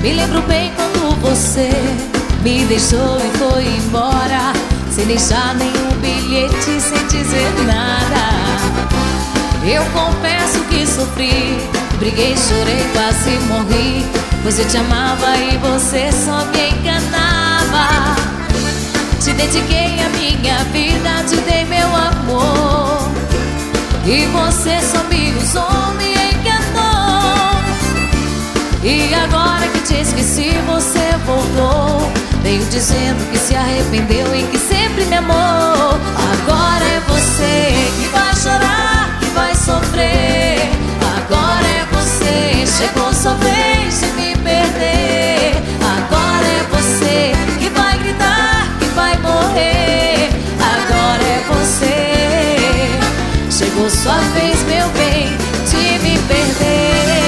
Me lembro bem quando você me deixou e foi embora, sem deixar nenhum bilhete, sem dizer nada. Eu confesso que sofri, briguei, chorei, quase morri, pois eu te amava e você só me enganava. Te dediquei a minha vida, te dei meu amor, e você só me usou, me enganou. E agora que te esqueci, você voltou, veio dizendo que se arrependeu e que sempre me amou. Agora é você que vai chorar, que vai sofrer. Agora é você, chegou sua vez de me perder. Agora é você que vai gritar, que vai morrer. Agora é você, chegou sua vez, meu bem, de me perder.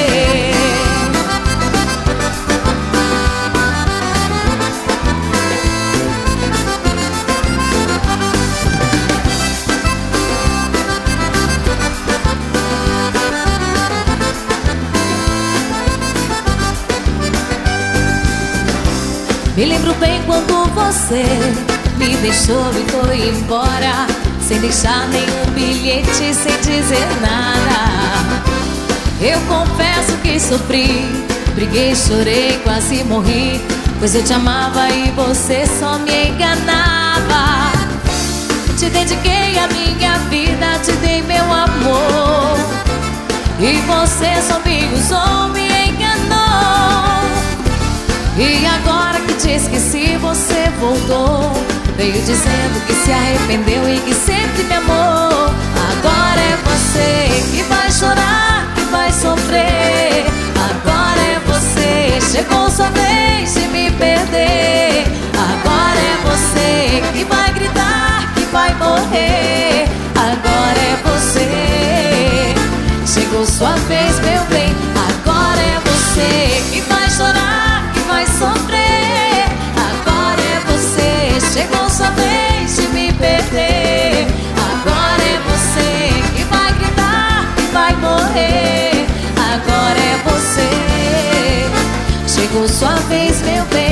Me lembro bem quando você me deixou e foi embora, sem deixar nenhum bilhete, sem dizer nada. Eu confesso que sofri, briguei, chorei, quase morri, pois eu te amava e você só me enganava. Te dediquei a minha vida, te dei meu amor, e você só me usou, me enganou. E agora que te esqueci, você voltou, veio dizendo que se arrependeu e que sempre me amou. Agora é você que vai chorar, que vai sofrer. Agora é você, chegou sua vez de me perder. Agora é você que vai gritar, que vai morrer. Agora é você, chegou sua vez, meu bem. Agora é você que vai chorar, que vai sofrer. Agora é você, chegou sua vez de me perder. Agora é você que vai gritar, que vai morrer. Agora é você, chegou sua vez, meu bem.